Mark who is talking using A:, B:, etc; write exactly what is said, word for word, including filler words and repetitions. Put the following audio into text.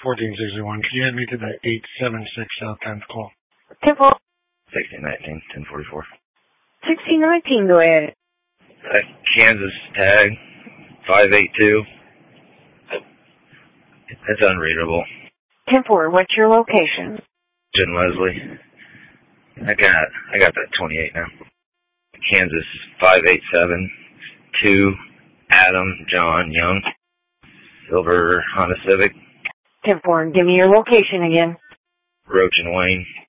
A: fourteen sixty-one. Can you add me to the eight seven six South tenth call?
B: ten four.
C: sixteen nineteen, ten forty-four.
B: sixteen nineteen, go ahead.
C: Uh, Kansas tag, five eight two. That's unreadable.
B: ten four, what's your location?
C: Jen Leslie. I got, I got that twenty-eight now. Kansas, five eight seven two, Adam, John, Young. Silver Honda Civic.
B: ten four, give me your location again.
C: Roach and Wayne.